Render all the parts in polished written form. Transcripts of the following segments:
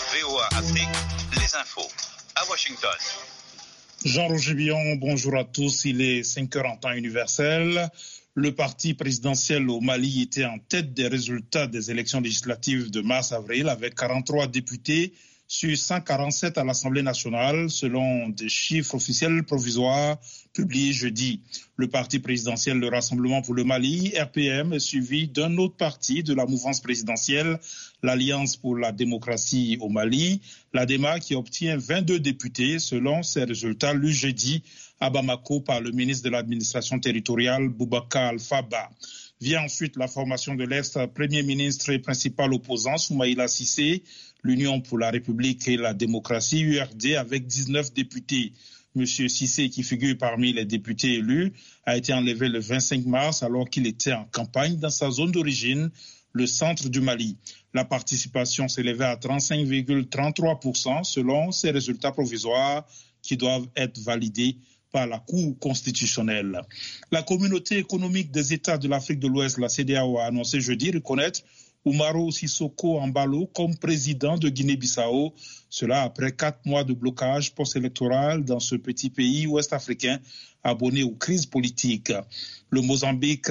VOA Afrique, les infos. À Washington. Jean-Roger Billon, bonjour à tous. Il est 5h en temps universel. Le parti présidentiel au Mali était en tête des résultats des élections législatives de mars-avril avec 43 députés sur 147 à l'Assemblée nationale, selon des chiffres officiels provisoires publiés jeudi. Le parti présidentiel, le Rassemblement pour le Mali, RPM, est suivi d'un autre parti de la mouvance présidentielle, l'Alliance pour la démocratie au Mali, l'ADEMA, qui obtient 22 députés, selon ses résultats lus jeudi à Bamako par le ministre de l'administration territoriale, Boubacar Alpha-Ba. Vient ensuite la formation de l'ex-premier ministre et principal opposant, Soumaïla Cissé, l'Union pour la République et la démocratie, URD, avec 19 députés. Monsieur Cissé, qui figure parmi les députés élus, a été enlevé le 25 mars alors qu'il était en campagne dans sa zone d'origine, le centre du Mali. La participation s'élevait à 35,33% selon ces résultats provisoires qui doivent être validés par la Cour constitutionnelle. La communauté économique des États de l'Afrique de l'Ouest, la CEDEAO, a annoncé jeudi reconnaître Umaro Sissoko Embalo comme président de Guinée-Bissau, cela après 4 mois de blocage post-électoral dans ce petit pays ouest-africain abonné aux crises politiques. Le Mozambique,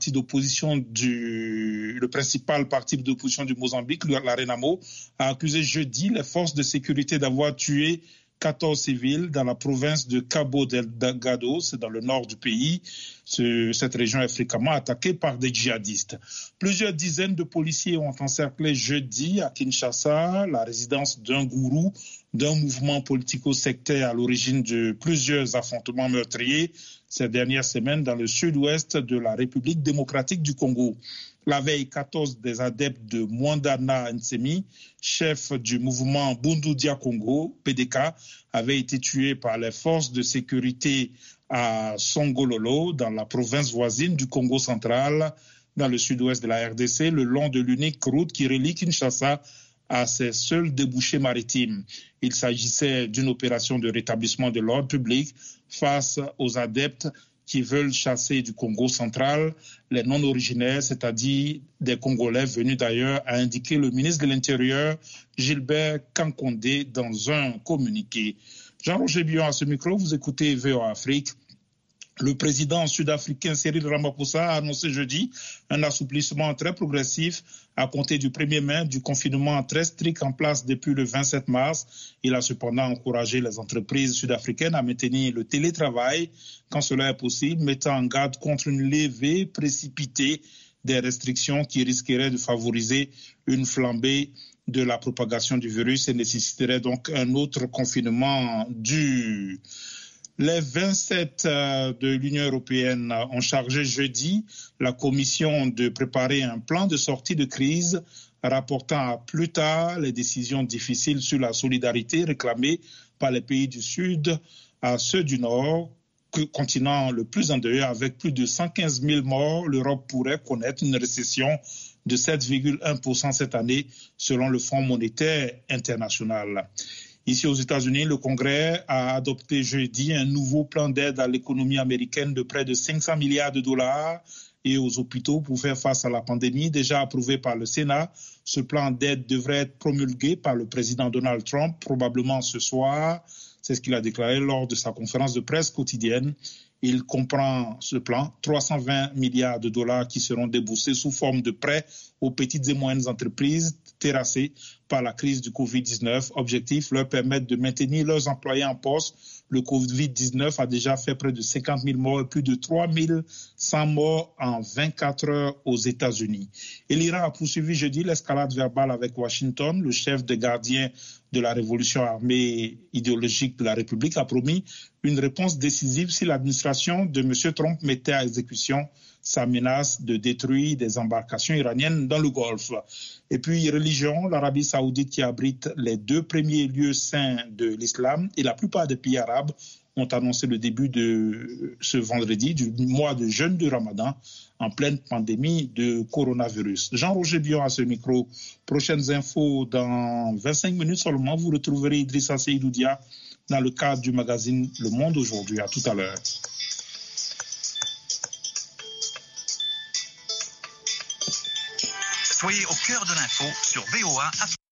le principal parti d'opposition du Mozambique, la Renamo, a accusé jeudi les forces de sécurité d'avoir tué 14 civils dans la province de Cabo Delgado, c'est dans le nord du pays. Cette région est fréquemment attaquée par des djihadistes. Plusieurs dizaines de policiers ont encerclé jeudi à Kinshasa la résidence d'un gourou d'un mouvement politico-sectaire à l'origine de plusieurs affrontements meurtriers ces dernières semaines dans le sud-ouest de la République démocratique du Congo. La veille, 14 des adeptes de Mwandana Nsemi, chef du mouvement Bundu Dia Congo, PDK, avaient été tués par les forces de sécurité à Songololo, dans la province voisine du Congo central, dans le sud-ouest de la RDC, le long de l'unique route qui relie Kinshasa à ses seuls débouchés maritimes. Il s'agissait d'une opération de rétablissement de l'ordre public face aux adeptes qui veulent chasser du Congo central les non-originaires, c'est-à-dire des Congolais venus d'ailleurs, a indiqué le ministre de l'Intérieur, Gilbert Kankondé, dans un communiqué. Jean-Roger Billon à ce micro, vous écoutez VOA Afrique. Le président sud-africain Cyril Ramaphosa a annoncé jeudi un assouplissement très progressif à compter du 1er mai du confinement très strict en place depuis le 27 mars. Il a cependant encouragé les entreprises sud-africaines à maintenir le télétravail quand cela est possible, mettant en garde contre une levée précipitée des restrictions qui risqueraient de favoriser une flambée de la propagation du virus et nécessiterait donc un autre confinement dur. Les 27 de l'Union européenne ont chargé jeudi la Commission de préparer un plan de sortie de crise, rapportant à plus tard les décisions difficiles sur la solidarité réclamées par les pays du Sud à ceux du Nord, continent le plus endeuillé. Avec plus de 115 000 morts, l'Europe pourrait connaître une récession de 7,1% cette année, selon le Fonds monétaire international. Ici aux États-Unis, le Congrès a adopté jeudi un nouveau plan d'aide à l'économie américaine de près de 500 milliards de dollars et aux hôpitaux pour faire face à la pandémie, déjà approuvé par le Sénat. Ce plan d'aide devrait être promulgué par le président Donald Trump, probablement ce soir. C'est ce qu'il a déclaré lors de sa conférence de presse quotidienne. Il comprend ce plan, 320 milliards de dollars qui seront déboursés sous forme de prêts aux petites et moyennes entreprises terrassées par la crise du Covid-19. Objectif, leur permettre de maintenir leurs employés en poste. Le Covid-19 a déjà fait près de 50 000 morts et plus de 3 100 morts en 24 heures aux États-Unis. Et l'Iran a poursuivi jeudi l'escalade verbale avec Washington. Le chef des gardiens de la révolution armée idéologique de la République a promis une réponse décisive si l'administration de M. Trump mettait à exécution sa menace de détruire des embarcations iraniennes dans le Golfe. Et puis, religion, l'Arabie saoudite qui abrite les 2 premiers lieux saints de l'islam et la plupart des pays arabes ont annoncé le début de ce vendredi du mois de jeûne du Ramadan en pleine pandémie de coronavirus. Jean-Roger Billon à ce micro. Prochaines infos dans 25 minutes seulement. Vous retrouverez Idrissa Seydou Dia dans le cadre du magazine Le Monde aujourd'hui. À tout à l'heure. Soyez au cœur de l'info sur VOA Afrique.